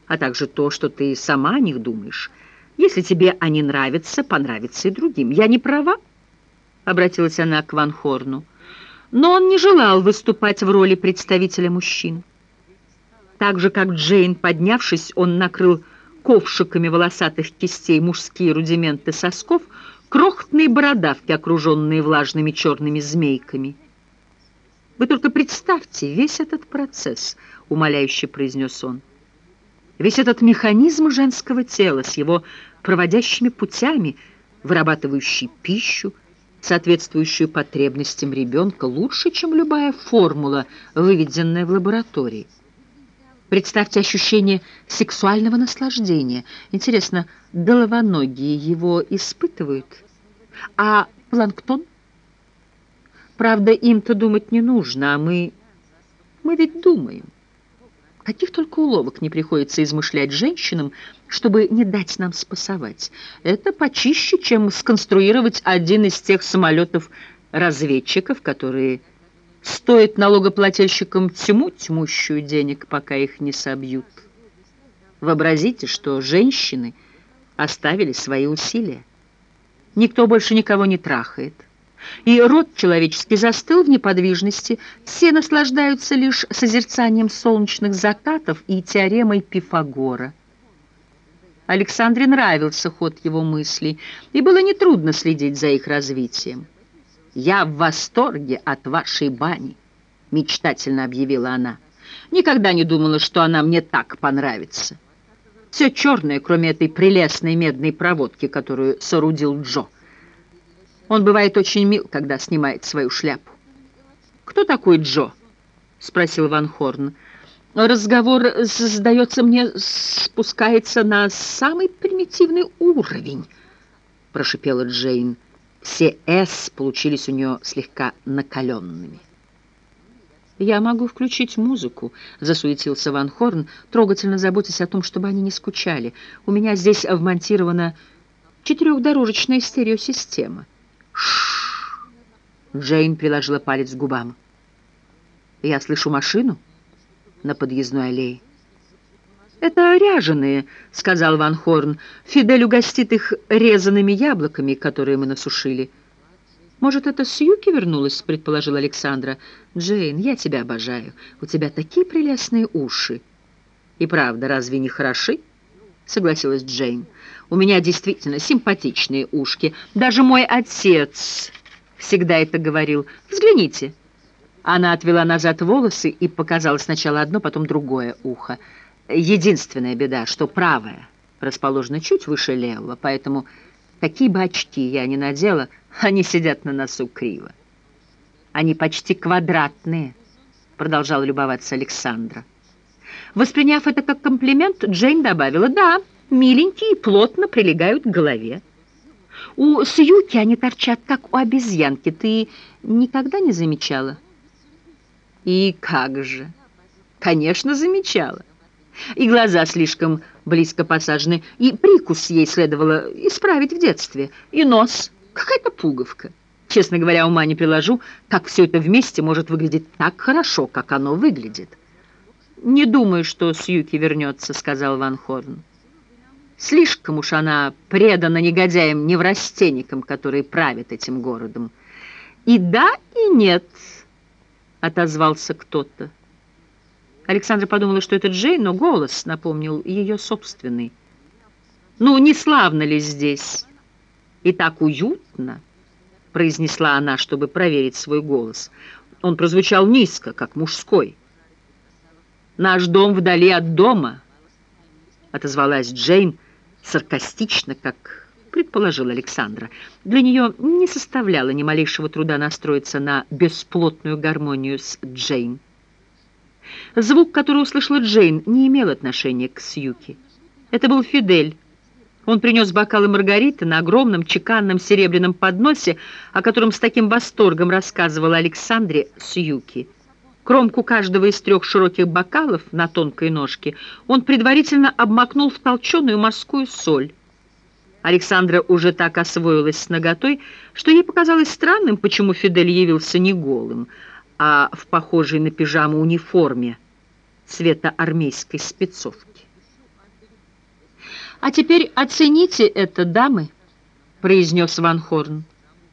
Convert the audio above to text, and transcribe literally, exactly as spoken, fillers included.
а также то, что ты сама о них думаешь. Если тебе они нравятся, понравятся и другим. Я не права?» — обратилась она к Ван Хорну. Но он не желал выступать в роли представителя мужчин. Так же, как Джейн, поднявшись, он накрыл ковшиками волосатых кистей мужские рудименты сосков, крохотные бородавки, окруженные влажными черными змейками. «Вы только представьте весь этот процесс», — умоляюще произнес он. «Весь этот механизм женского тела с его проводящими путями, вырабатывающий пищу, соответствующую потребностям ребенка, лучше, чем любая формула, выведенная в лаборатории. Представьте ощущение сексуального наслаждения. Интересно, головоногие его испытывают? А планктон? Правда, им-то думать не нужно, а мы... Мы ведь думаем. Каких только уловок не приходится измышлять женщинам, чтобы не дать нам спасовать. Это почище, чем сконструировать один из тех самолетов-разведчиков, которые стоят налогоплательщикам тьму тьмущую денег, пока их не собьют. Вообразите, что женщины оставили свои усилия. Никто больше никого не трахает. И род человеческий застыл в неподвижности, все наслаждаются лишь созерцанием солнечных закатов и теоремой Пифагора. Александре нравился ход его мыслей, и было нетрудно следить за их развитием. «Я в восторге от вашей бани», — мечтательно объявила она. «Никогда не думала, что она мне так понравится. Все черное, кроме этой прелестной медной проводки, которую соорудил Джо. Он бывает очень мил, когда снимает свою шляпу». «Кто такой Джо?» — спросил Ван Хорн. «Разговор, сдается мне, спускается на самый примитивный уровень», — прошипела Джейн. Все «с» получились у нее слегка накаленными. «Я могу включить музыку», — засуетился Ван Хорн, трогательно заботясь о том, чтобы они не скучали. «У меня здесь вмонтирована четырехдорожечная стереосистема». «Ш-ш-ш!» Джейн приложила палец к губам. «Я слышу машину на подъездной аллее». «Это ряженые», — сказал Ван Хорн. «Фидель угостит их резаными яблоками, которые мы насушили». «Может, это Сьюки вернулась?» — предположила Александра. «Джейн, я тебя обожаю. У тебя такие прелестные уши». «И правда, разве не хороши?» — согласилась Джейн. «У меня действительно симпатичные ушки. Даже мой отец всегда это говорил. Взгляните». Она отвела назад волосы и показала сначала одно, потом другое ухо. «Единственная беда, что правое расположено чуть выше левого, поэтому какие бы очки я ни надела, они сидят на носу криво. Они почти квадратные», — продолжала любоваться Александра. Восприняв это как комплимент, Джейн добавила: «Да, миленькие и плотно прилегают к голове. У Сьюки они торчат, как у обезьянки. Ты никогда не замечала?» «И как же? Конечно, замечала. И глаза слишком близко посажены, и прикус ей следовало исправить в детстве, и нос, какая-то пуговка. Честно говоря, ума не приложу, как все это вместе может выглядеть так хорошо, как оно выглядит». «Не думаю, что Сьюки вернется», — сказал Ван Хорн. «Слишком уж она предана негодяям-неврастенникам, которые правят этим городом». «И да, и нет», — отозвался кто-то. Александра подумала, что это Джейн, но голос напомнил ее собственный. «Ну, не славно ли здесь? И так уютно», — произнесла она, чтобы проверить свой голос. Он прозвучал низко, как мужской. «Наш дом вдали от дома», — отозвалась Джейн саркастично, как предположила Александра. Для нее не составляло ни малейшего труда настроиться на бесплотную гармонию с Джейн. Звук, который услышала Джейн, не имел отношения к Сьюки. Это был Фидель. Он принес бокалы маргариты на огромном чеканном серебряном подносе, о котором с таким восторгом рассказывала Александре Сьюки. Кромку каждого из трех широких бокалов на тонкой ножке он предварительно обмакнул в толченую морскую соль. Александра уже так освоилась с наготой, что ей показалось странным, почему Фидель явился не голым, а в похожей на пижаму униформе цвета армейской спецовки. «А теперь оцените это, дамы», — произнес Ван Хорн.